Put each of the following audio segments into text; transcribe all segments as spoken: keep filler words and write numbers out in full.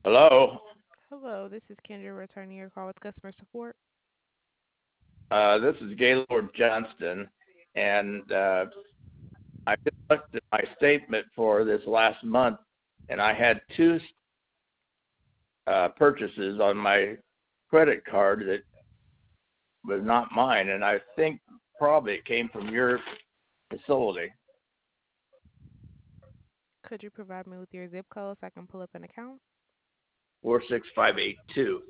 Hello. Hello, this is Kendra returning your call with customer support. Uh, this is Gaylord Johnston, and uh, I just looked at my statement for this last month, and I had two uh, purchases on my credit card that was not mine, and I think probably it came from your facility. Could you provide me with your zip code so I can pull up an account? Four six five eight two.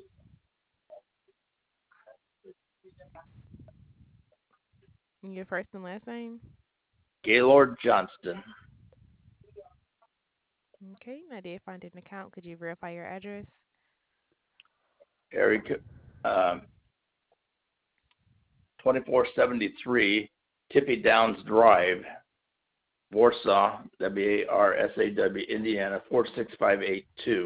And your first and last name? Gaylord Johnston. Okay, I did find an account. Could you verify your address? Area um, twenty-four seventy-three Tippy Downs Drive, Warsaw, W A R S A W, Indiana, four six five eight two.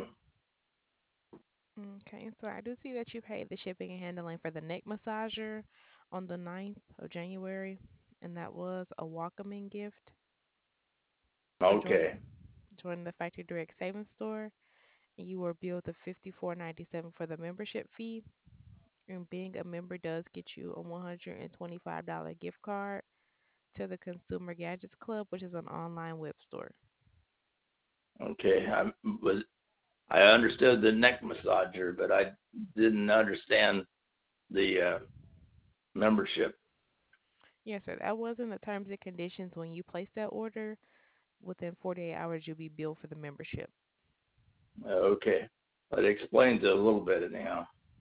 Okay, so I do see that you paid the shipping and handling for the neck massager on the ninth of January, and that was a welcoming gift for joining Okay. joining the Factory Direct Savings Store. And you were billed the fifty-four ninety-seven for the membership fee. And being a member does get you a one hundred twenty-five dollars gift card to the Consumer Gadgets Club, which is an online web store. Okay. I was I understood the neck massager, but I didn't understand the uh, membership. Yes, sir. That was in the terms and conditions when you place that order. Within forty-eight hours, you'll be billed for the membership. Okay. That explains it a little bit anyhow.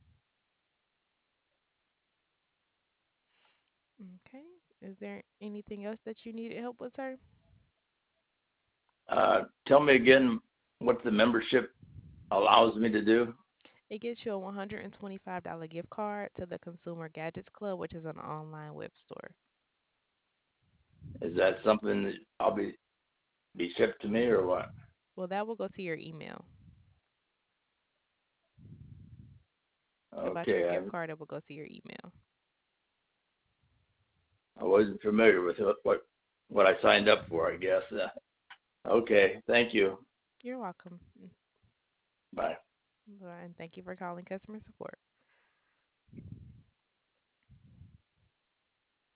Okay. Is there anything else that you needed help with, sir? Uh, tell me again what the membership allows me to do. It gets you a one hundred twenty-five dollars gift card to the Consumer Gadgets Club, which is an online web store. Is that something that I'll be be shipped to me or what? Well, that will go to your email. About your Okay. gift I card, it will go to your email. I wasn't familiar with what what, what I signed up for. I guess. Uh, okay. Thank you. You're welcome. Bye. And thank you for calling customer support.